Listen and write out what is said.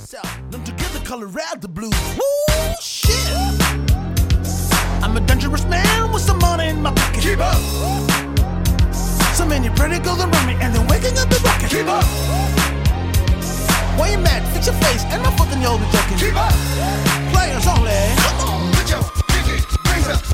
Them together color out the blues. Woo, shit. I'm a dangerous man with some money in my pocket. Keep up. So many pretty girls around me and they're waking up the rocket. Keep up. Why you mad? Fix your face and my fucking yoga joking. Keep up. Players only. Come on, put your pinky rings up.